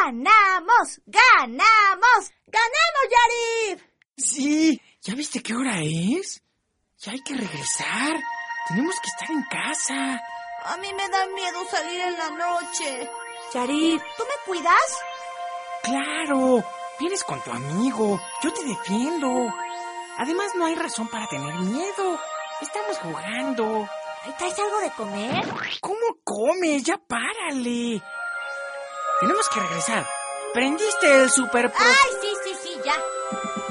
¡Ganamos! ¡Ganamos! ¡Ganamos, Yarib! Sí, ¿ya viste qué hora es? Ya hay que regresar. Tenemos que estar en casa. A mí me da miedo salir en la noche. Yarib, ¿tú me cuidas? ¡Claro! Vienes con tu amigo. Yo te defiendo. Además, no hay razón para tener miedo. Estamos jugando. ¿Traes algo de comer? ¿Cómo comes? Ya párale. Tenemos que regresar. ¿Prendiste el super... ¡Ay, sí, ya!